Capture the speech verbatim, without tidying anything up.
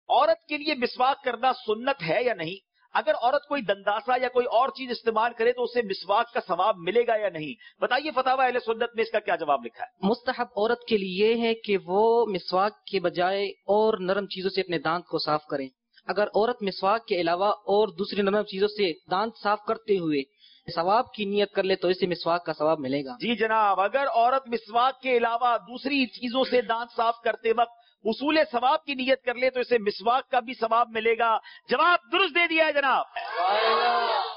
औरत के लिए मिसवाक करना सुन्नत है या नहीं? अगर औरत कोई दंदासा या कोई और चीज इस्तेमाल करे तो उसे मिसवाक का सवाब मिलेगा या नहीं? बताइए फतावा अहले सुन्नत में इसका क्या जवाब लिखा है? मुस्तहब औरत के लिए है कि वो मिसवाक के बजाय और नरम चीजों से अपने दांत को साफ करें। अगर औरत मिसवाक के अलावा और दूसरी नरम चीजों से दांत साफ करते हुए सवाब की नियत कर ले तो इसे मिसवाक का सवाब मिलेगा। जी जनाब, अगर औरत मिसवाक के अलावा दूसरी चीजों से दांत साफ करते वक्त उसूले सवाब की नियत कर ले तो इसे मिसवाक का भी सवाब मिलेगा। जवाब दुरुस्त दे दिया है जनाब।